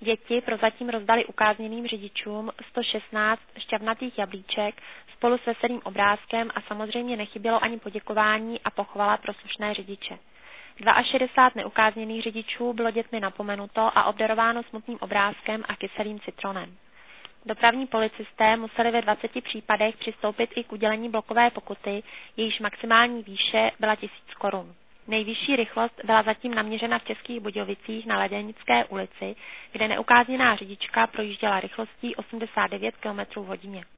Děti prozatím rozdali ukázněným řidičům 116 šťavnatých jablíček spolu s veselým obrázkem a samozřejmě nechybělo ani poděkování a pochvala pro slušné řidiče. 62 neukázněných řidičů bylo dětmi napomenuto a obdarováno smutným obrázkem a kyselým citronem. Dopravní policisté museli ve 20 případech přistoupit i k udělení blokové pokuty, jejíž maximální výše byla 1000 korun. Nejvyšší rychlost byla zatím naměřena v Českých Budějovicích na Ledenické ulici, kde neukázněná řidička projížděla rychlostí 89 km/h.